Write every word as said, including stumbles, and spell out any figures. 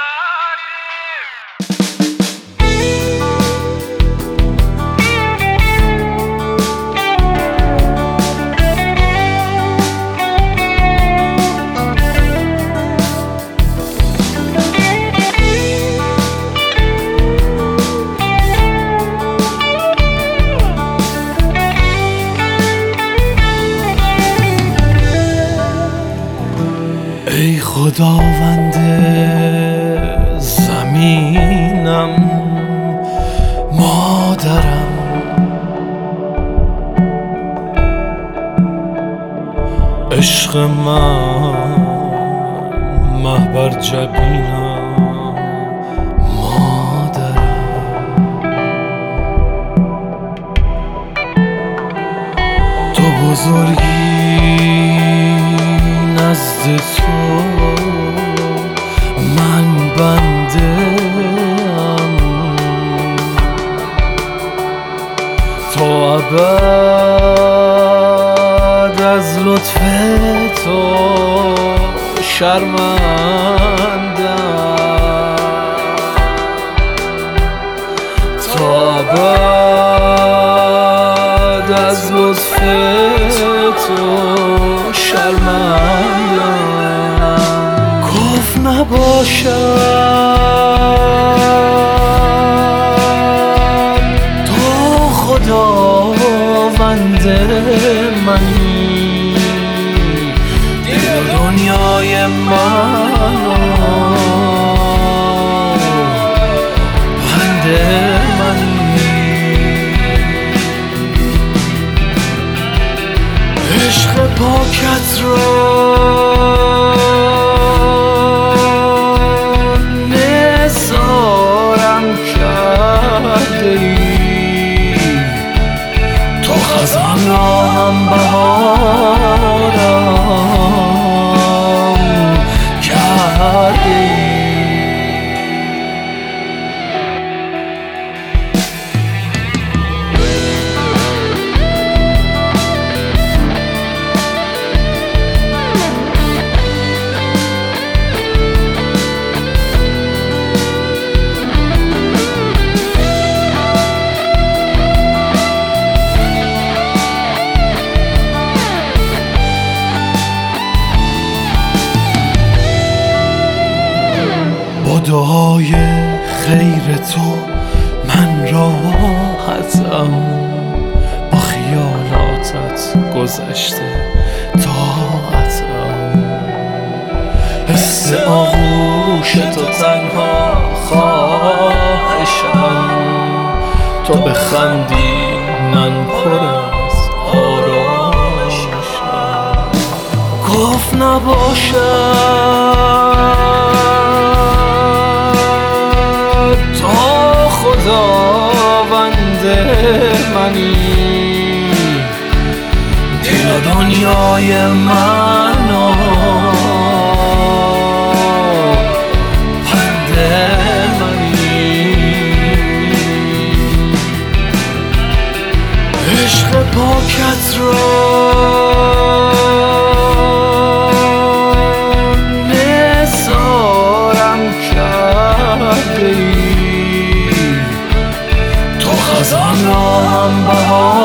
ای خداوند زمینم مادرم، عشق من محبر جبینم مادرم، تو بزرگی نزد تو من بنده ام، تا ابد از لطف تو شرمندم، تا ابد از لطف تو شرمندم. کفر نباشم تو خداوند منی، دل و دنیای منو بنده منی، عشق پاکت را نثارم کرده ای، تو خزان را هم بهارم کرده ای. با دعای خیر تو من راحتم، با خیالاتت گذشته طاعتم، حس آغوش تو تنها خواهشم، تو بخندی من پر از آرامشم. کفر نباشد تو خداوند منی، دل و دنیای منو بنده منی، عشق پاکت را نثارم کرده ای، تو خزان را هم بهار